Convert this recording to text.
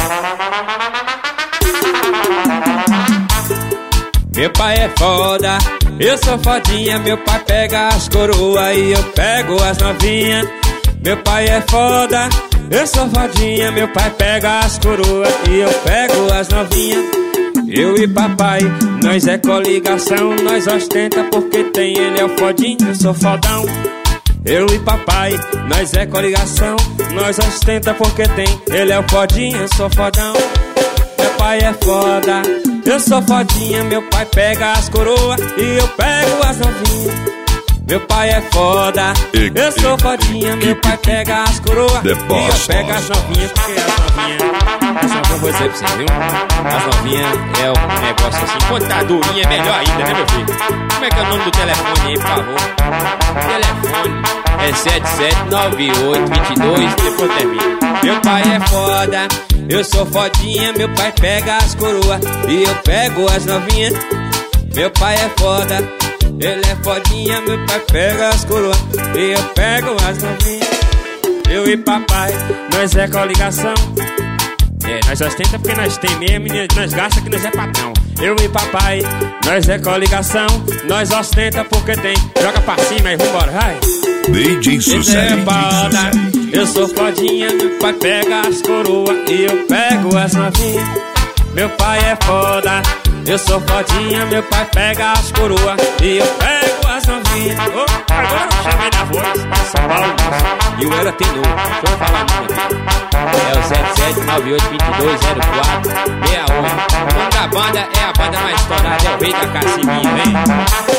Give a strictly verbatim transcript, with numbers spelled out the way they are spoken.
Meu pai é foda, eu sou fodinha. Meu pai pega as coroas e eu pego as novinhas. Meu pai é foda, eu sou fodinha. Meu pai pega as coroas e eu pego as novinhas. Eu e papai, nós é coligação. Nós ostenta porque tem, ele é o fodinho, eu sou fodão. Eu e papai, nós é coligação. Nós ostenta porque tem, ele é o fodinho, eu sou fodão. Meu pai é foda, eu sou fodinha. Meu pai pega as coroas e eu pego as novinhas. Meu pai é foda, eu sou fodinha. Meu pai pega as coroas e eu pego as novinhas. Porque as novinhas, as novinhas, vou dizer pra você, viu? As novinhas é um negócio assim, quando tá durinha é melhor ainda, né, meu filho? Como é que é o nome do telefone aí, por favor? O telefone é sete sete nove oito dois dois, depois termina. Meu pai é foda, eu sou fodinha. Meu pai pega as coroas e eu pego as novinhas. Meu pai é foda, ele é fodinha. Meu pai pega as coroas e eu pego as novinhas. Eu e papai, nós é coligação. É, nós ostenta porque nós tem mesmo e nós gasta que nós é patrão. Eu e papai, nós é coligação. Nós ostenta porque tem. Joga pra cima e vambora, vai. D J Sucesso. É foda, eu sou fodinha. Meu pai pega as coroas e eu pego as novinhas. Meu pai é foda, eu sou fodinha. Meu pai pega as coroas e eu pego as novinhas. Oh, agora eu chamei na voz, São Paulo. E eu era tenor, deixa eu falar número aqui. É o sete sete nove oito dois zero quatro seis oito. O nome da banda é a banda mais estourada, é o Rei da Cassiminha, vem.